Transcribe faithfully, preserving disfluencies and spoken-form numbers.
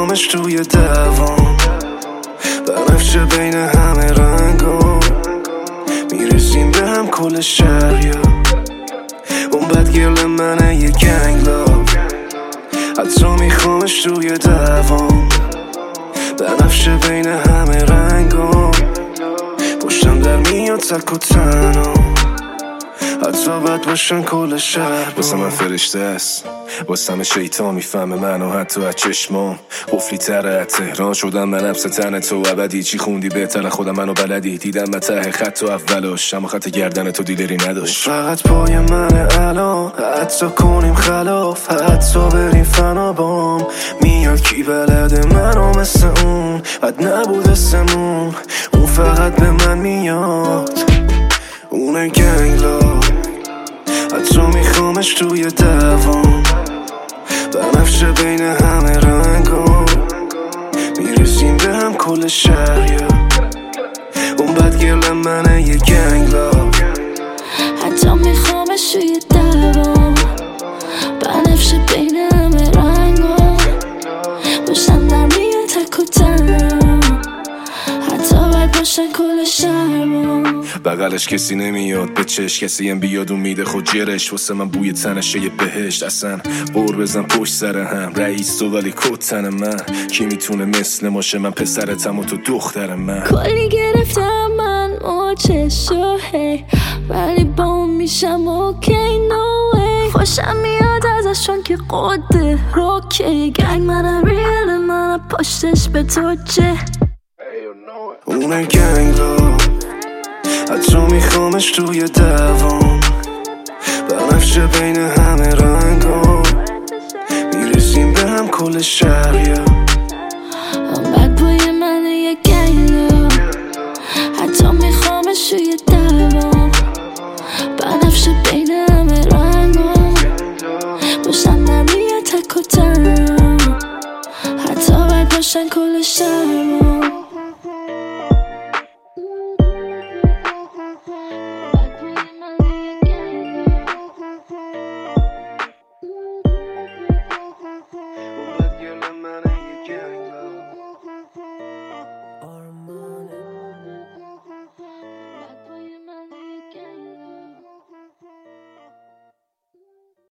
میخوامش توی دوام، بنفشه بین همه رنگام، میرسیم به هم کل شهریا. اون بدگیرل منه یه گنگ لاف، حتی میخوامش توی دوام، بنفشه بین همه رنگام، پشتم در میاد تک و تنها، حتی بد باشن کل شهر. واسه من فرشته است، واسه من شیطان میفهمه منو حتی از چشمام. قفلی تره از تهران شدم من نفس تن تو ابدی. چی خوندی بهتر خودم منو بلدی، دیدم من ته خط و اولاش، اما خط گردن تو دیدری نداشت. فقط پای منه الان، حتی کنیم خلاف، حتی بریم فنا بام. میاد کی بلده منو مثل اون، بد نبود اسمون، اون فقط به من میاد، اونه گنگ لاف، حتی میخوامش توی دوام، بنفشه بین همه رنگام، میرسیم به هم کل شهریا. اون بدگیرل منه یه گنگ لاف، حتی میخوامش توی دوام، بنفشه بین همه رنگام، باشم در میاد تک و تنها، حتی باید باشن کل شهرام. بغلش کسی نمیاد به چش، کسی هم بیاد و میده خود جرش. واسه من بوی تنشه یه بهشت، اصلا قور بزن پشت سر هم. رئیس تو ولی کت تن من، کی میتونه مثل ماشه؟ من پسرتم و تو دختر من. کلی گرفتم من موچشو هی، ولی با اون میشم اوکی نو وی. خوشم میاد ازشون که قده روکی، گنگ منم ریل منم پشتش به تو چه. اونه گنگ لاف، حتی میخوامش توی دوام، بنفشه بین همه رنگام، میرسیم به هم کل شهریا. اون بد بوی منه یه گنگ لاف، حتی میخوامش توی دوام، بنفشه بین همه رنگام، باشم نمیاد تک و تنها، حتی باید باشن کل شهرام.